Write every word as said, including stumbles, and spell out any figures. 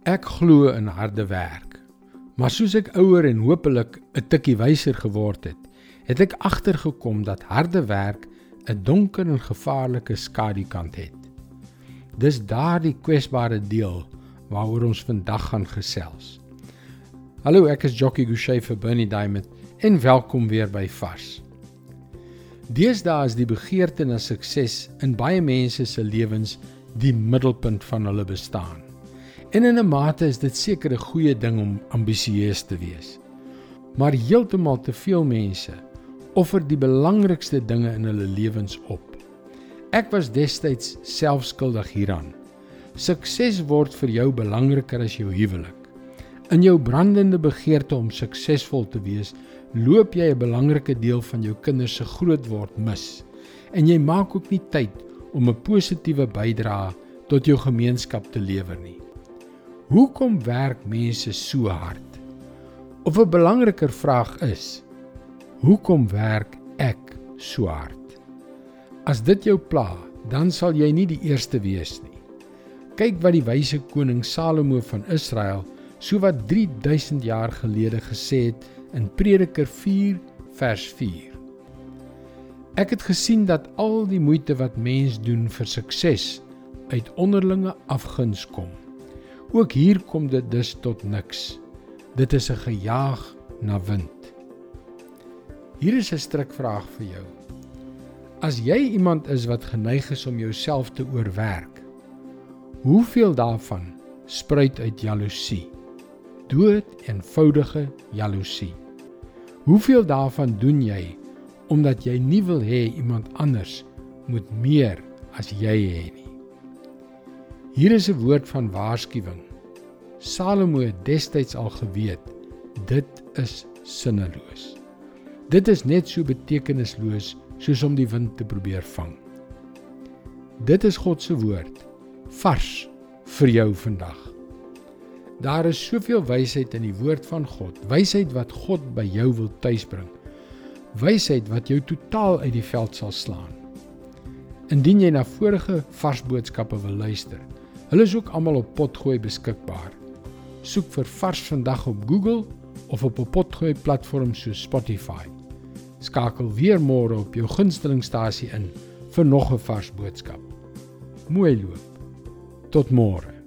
Ek glo in harde werk, maar soos ek ouer en hopelik 'n tikkie wyser geword het, het ek agtergekom dat harde werk 'n donker en gevaarlike skadukant het. Dis daardie kwesbare deel waaroor ons vandag gaan gesels. Hallo, ek is Jockey Gouchee vir Bernie Diamond en welkom weer by Vars. Deesdae is die begeerte na sukses in baie mense se lewens die middelpunt van hulle bestaan. En in 'n mate is dit seker 'n goeie ding om ambisieus te wees. Maar heeltemal te veel mense offer die belangrikste dinge in hulle lewens op. Ek was destyds self skuldig hieraan. Sukses word vir jou belangriker as jou huwelik. In jou brandende begeerte om suksesvol te wees, loop jy 'n belangrike deel van jou kinders se grootword mis. En jy maak ook nie tyd om 'n positiewe bydrae tot jou gemeenskap te lewer nie. Hoekom werk mense so hard? Of 'n belangriker vraag is, hoekom werk ek so hard? As dit jou pla, dan sal jy nie die eerste wees nie. Kyk wat die wyse koning Salomo van Israel sowat drie duisend jaar gelede gesê het in Prediker vier vers vier. Ek het gesien dat al die moeite wat mens doen vir sukses uit onderlinge afguns kom. Ook hier kom dit dus tot niks. Dit is 'n gejaag na wind. Hier is 'n strikvraag vir jou. As jy iemand is wat geneig is om jouself te oorwerk, hoeveel daarvan spruit uit jaloesie? Dood eenvoudige jaloesie. Hoeveel daarvan doen jy omdat jy nie wil hê iemand anders moet meer as jy hê nie? Hier is 'n woord van waarskuwing. Salomo het destyds al geweet, dit is sinneloos. Dit is net so betekenisloos soos om die wind te probeer vang. Dit is God se woord, vars vir jou vandag. Daar is soveel wysheid in die woord van God, wysheid wat God by jou wil tuisbring, wysheid wat jou totaal uit die veld sal slaan. Indien jy na vorige vars boodskappe wil luister, hulle is ook almal op Potgooi beskikbaar. Soek vir Vars vandag op Google of op 'n Potgooi platform soos Spotify. Skakel weer môre op jou gunstelingstasie in vir nog 'n vars boodskap. Mooi loop. Tot môre.